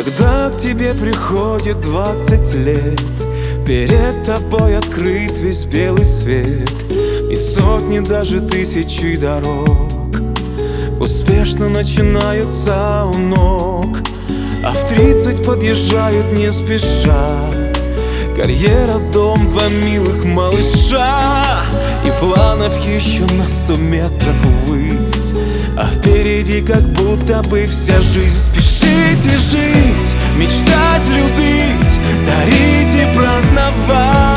Когда к тебе приходит 20 лет, перед тобой открыт весь белый свет, и сотни, даже тысячи дорог успешно начинаются у ног. А в 30 подъезжают не спеша карьера, дом, 2 милых малыша, и планов еще на 100 метров ввысь, а впереди как будто бы вся жизнь. Спешите жить, мечтать, любить, дарить и праздновать.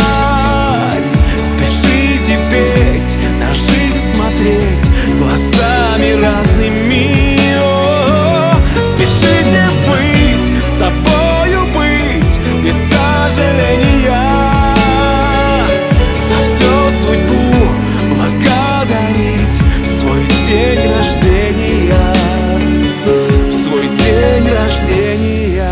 Спешите петь, на жизнь смотреть глазами разными. Спешите быть, собою быть, без сожаления. За все судьбу благодарить в свой день рождения, в свой день рождения.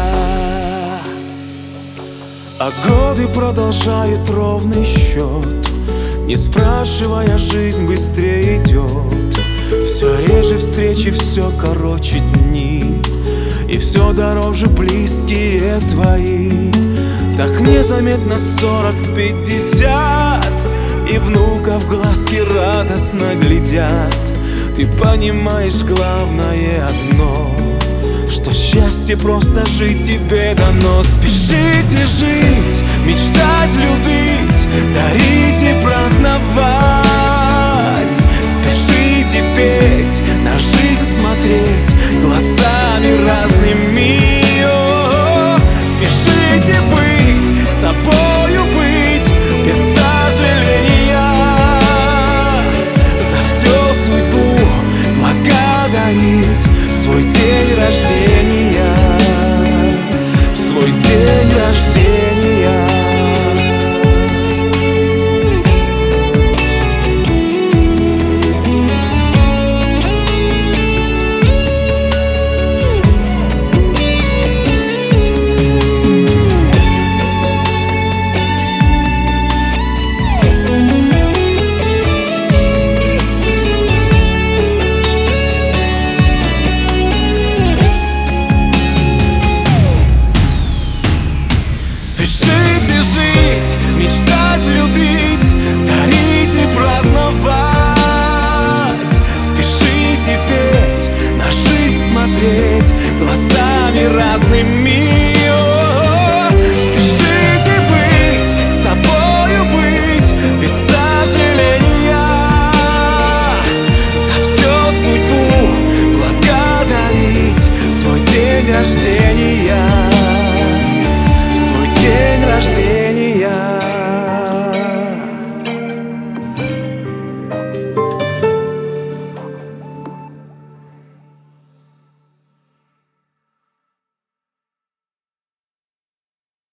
А годы продолжают ровный счет, не спрашивая, жизнь быстрее идет. Все реже встречи, все короче дни, и все дороже близкие твои. Так незаметно 40-50, и внуков глазки радостно глядят. Ты понимаешь главное одно, что счастье просто жить тебе дано. Спешите жить, мечтать, любить, дарить